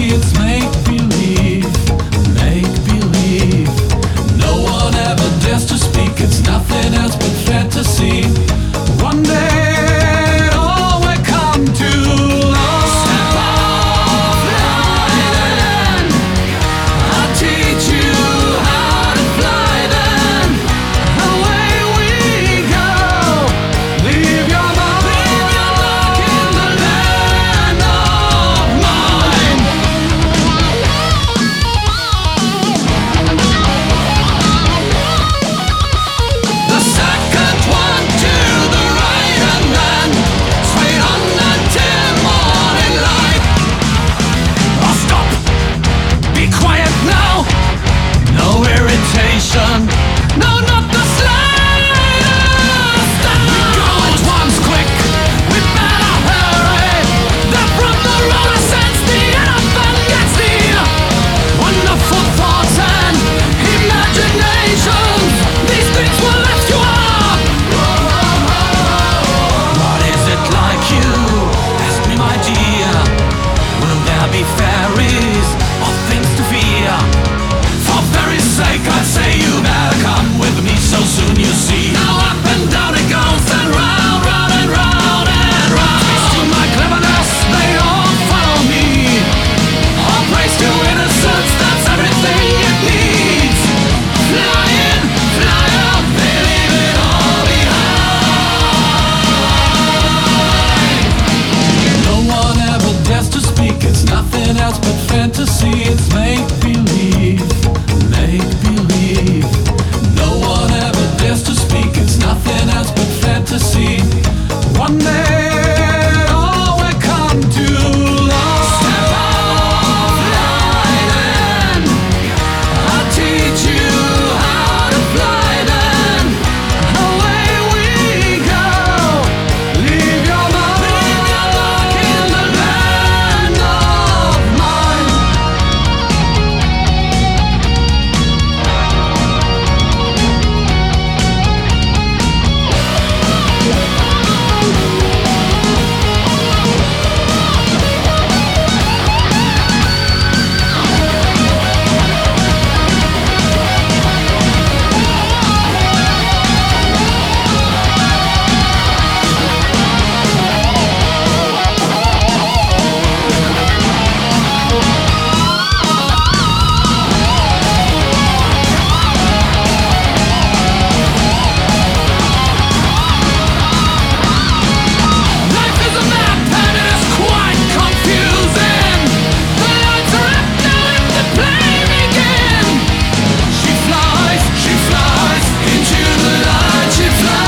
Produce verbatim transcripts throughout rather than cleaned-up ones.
fantasy, it's make believe, make believe. No one ever dares to speak, it's nothing else but fantasy. One day all will come to love. Step off line, I'll teach you how to fly then. Away we go, leave your mark, leave your mark in the land of mine. The second one to the right and then straight on until morning light. Oh, stop! Be quiet now! No irritation! No, not the slightest! We go at once quick! We better hurry! The from the road ascends, the elephant gets the wonderful thoughts and imaginations. These things will lift you up. What is it like you? Ask me, my dear. Will there be fairies or things to fear? For very sake, I say you better come with me so soon you see. Now up and down it goes and round, round and round and round. Praise to my cleverness, they all follow me. All praise to innocence, that's everything it needs. Flying, fly out, they leave it all behind. No one ever dares to speak, it's nothing else but fantasy, it's make believe, make believe. No one ever dares to speak, it's nothing else but fantasy. One day all will come to love. Step off line and I'll teach you how to fly then. Away we go, leave your mark, leave your mark in the land of mine. Life is a map and it is quite confusing. The lights are up now, let the play begin. She flies, she flies into the light. She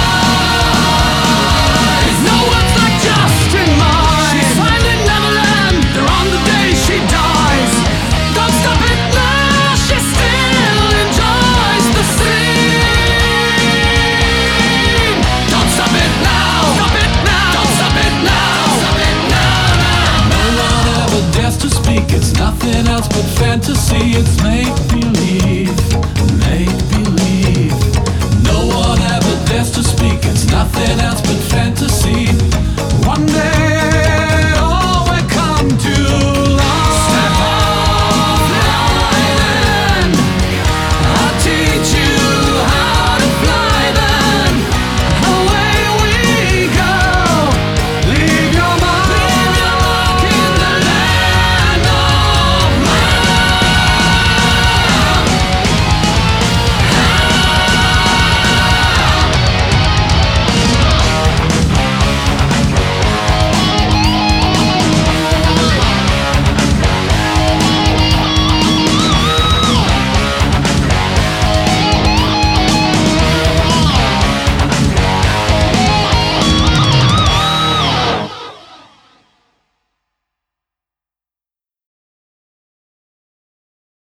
flies. No words like just in mine. She's finding Neverland. They're on the day she dies. Don't stop it now. She still enjoys the scene. Don't stop it now. Stop it now. Don't stop it now. Stop it now. No one ever dares to speak, it's nothing else but fantasy, it's make believe, make believe. No one ever dares to speak, it's nothing else but fantasy.